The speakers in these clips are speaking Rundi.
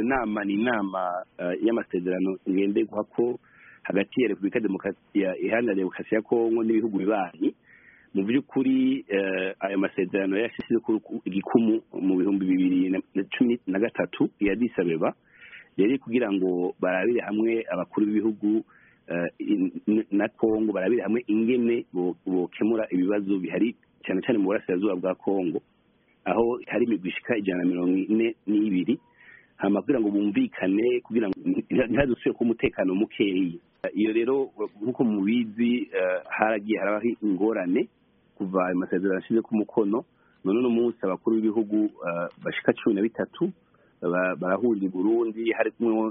nama ni inama y'amasezerano ngenderwa ko hagati ya Repubulika Iharanira Demokarasi ya Kongo n'ibihugu bibanyi. Mu by'ukuri ayo masezerano yashyize ku igikumu mu 2013 ya Addis Abeba yari kugira ngo barabire hamwe abakuru b'ibihugu na Kongo, barabire hamwe ingene bokemura ibibazo bihari cyane cyane mu burasirazuba bwa Kongo, aho hari imigwishika 142 hama kugira ngo bumvikane kugira ngo ntihadusubire ku mutekano mukeyi. Iyo rero nkuko mubizi haragiye harabaho ingorane kuva amasezerano ashize ku mukono. None no munsi abakuru b'ibihugu bashika 13 barahurira i Burundi, hari kumwe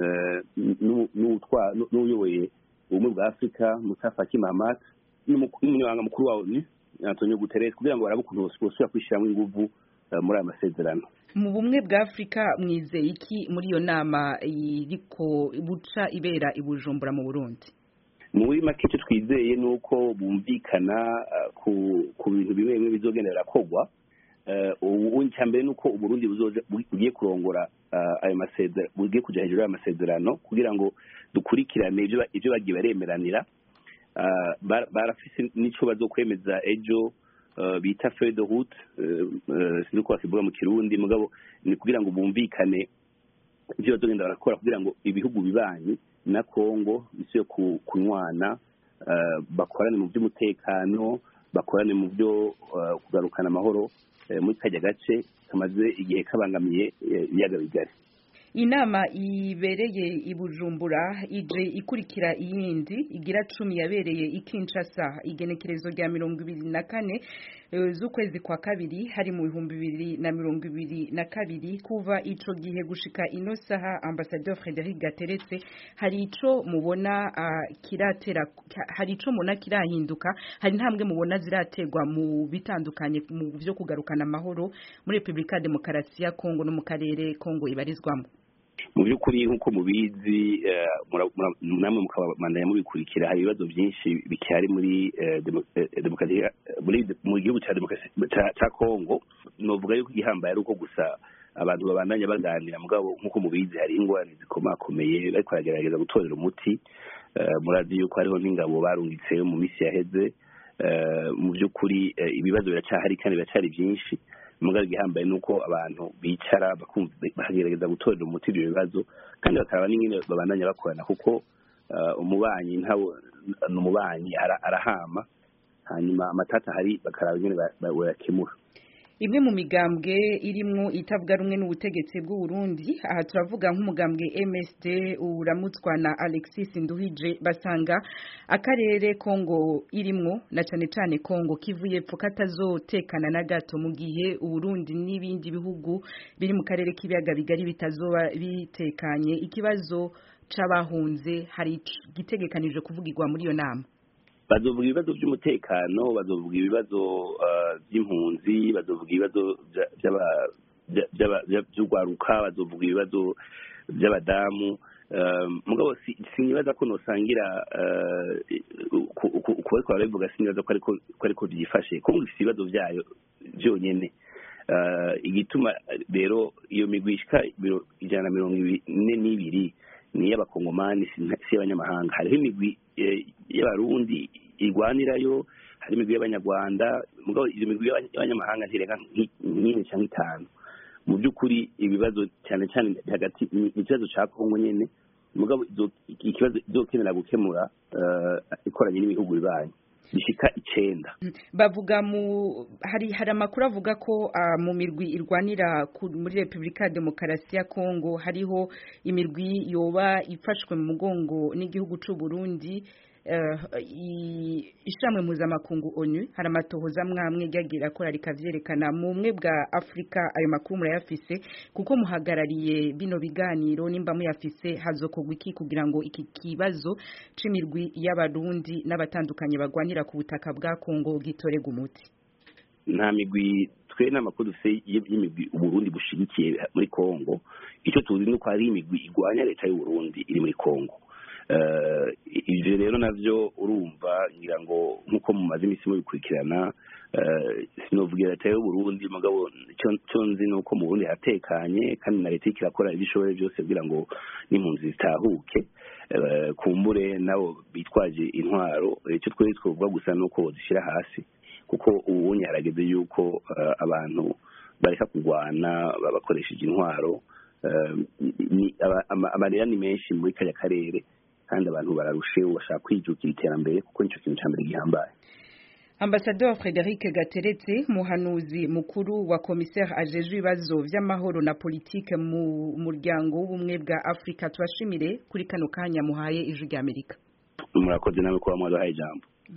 n'uyoboye ubumwe bwa Afrika Moussa Faki Mahamat n'umunyamabanga mukuru wa ONU Antonio Guterres kugira ngo barabe ukuntu bosubira kwishyiramo inguvu muri aya masezerano. Mu bumwe bwa Afrika mwizeye iki muri iyo nama iriko buca ibera i Bujumbura mu Burundi? Muri make icyo twizeye nuko bumvikana ku bintu bimwe bimwe bizogenda birakogwa. Ubu cyambere nuko Uburundi bugiye kurongora ayo masezerano, bugiye kuja hejuru y'ayo masezerano kugira ngo dukurikirane ibyo bagiye baremeranira. Barafise n'ico bazokwemeza ejo bita feuille de route, sinuko bakivuga mu Kirundi, mugabo ni kugira ngo bumvikane ibyo bazogenda barakora kugira ngo ibihugu bibanyi na Kongo bisiye kunywana, bakorane mu by'umutekano, bakorane mu byo kugarukana amahoro muri kajya gace kamaze igihe kabangamiye ibiyaga bigari. Inama ibereye i Bujumbura ije ikurikira iyindi igira 10 yabereye i Kinshasa igenekerezo rya 24 z'ukwezi kwa kabiri hari mu 2022. Kuva ico gihe gushika ino saha Ambassadeur Frédéric Gateretse hari ico mubona kiratera, hari ico mubona kirahinduka, hari ntambwe mubona zirategwa mu bitandukanye mu byo kugarukana amahoro muri Repubulika Demokarasi ya Kongo no mu karere Kongo ibarizwamo? Mu by'ukuri nk'uko mubizi namwe mukabandanya mubikurikira, hari ibibazo byinshi bicyari muri mu gihugu cya Kongo. Novuga yuko igihambaye ari uko gusa abantu babandanya baganira, mugabo nk'uko mubizi hari ingorane zikomakomeye bariko baragerageza gutorera umuti. Murazi yuko hariho n'ingabo barungitse mu misi yaheze. Mu by'ukuri ibibazo biracyahari kandi biracyari byinshi, mugabo igihambaye nuko abantu bicara bagerageza gutorera umuti ibyo bibazo kandi bakaraba n'ingene babandanya bakorana, kuko umubanyi n'umubanyi arahama, hanyuma amatata hari bakaraba ingene bayakemura. Imwe mu migambwe irimwo itavuga rumwe n'ubutegetsi bw'u Burundi, aha turavuga nk'umugambwe MSD uramutswa na Alexis Nduhije, basanga akarere Kongo irimwo na cane cane Kongo kivuye pfo katazotekana na gato mu gihe u Burundi n'ibindi bihugu biri mu karere k'ibiyaga bigari bitazoba bitekanye. Ikibazo c'abahunze hari gitegekanije kuvugirwa muri iyo nama? Bazovuga ibibazo by'umutekano, bazovuga ibibazo by'impunzi, bazovuga ibibazo by'urwaruka, bazovuga ibibazo by'abadamu. Mugabo sinibaza ko nosangira kuba twabivuga, sinibaza ko ariko byifashe ko mu ibibazo byayo byonyene. Igituma rero iyo migwishika 142 ni y'abakongomani, si y'abanyamahanga. Hariho imigwi y'abarundi igwanirayo, hari imigwi y'abanyarwanda, mugabo iyo migwi y'abanyamahanga ntirenga nk'ine cyangwa 5. Mu by'ukuri ibibazo cyane cyane hagati ikibazo cya Kongo nyene, mugabo ikibazo izokenera gukemura ikoranye n'ibihugu bibanyi bishika 9. Bavuga hari amakuru avuga ko mu mirwi irwanira muri Repubulika Demokarasi ya Kongo hariho imirwi yoba ifashwe mu mugongo n'igihugu c'u Burundi. Ishamwe mpuzamakungu ONU hari amatohoza mwamwe ryagira ko rikavyerekana mu mwe bwa Afrika. Ayo makuru murayafise kuko muhagarariye bino biganiro, nimba muyafise hazokogwa iki kugira ngo iki kibazo c'imirwi y'abarundi n'abatandukanye bagwanira ku butaka bwa Kongo gitorega umuti? Nta migwi twe n'amakuru dufise y'imigwi Uburundi bushigikiye muri Kongo. Icyo tuzi nuko hari imigwi igwanya leta y'u Burundi iri muri Kongo. ivyo rero navyo urumva ngira ngo nkuko mumaze imisi mubikurikirana sinovugira leta y'Uburundi mugabo cyo nzi nuko mu Burundi hatekanye kandi na leta ikirakora ibishoboye byose kugira ngo n'impunzi zitahuke kumbure nabo bitwaje intwaro icyo twari twovuga gusa nuko zishira hasi kuko ubunye harageze yuko abantu bareka kurwana babakoresheje intwaro amarira ni menshi muri kaya karere kandi abantu bararusheho bashaka kwijukira iterambere kuko nico kintu cyambere gihambaye. Ambassadeur Frederic Gateretse muhanuzi mukuru wa commissaire ajejwe ibibazo vy'amahoro na politique mu muryango w'ubumwe bwa Afrika twashimire kuri kano kanya muhaye ijwi ry'Amerika. Murakoze nawe kuba mwaduhaye ijambo.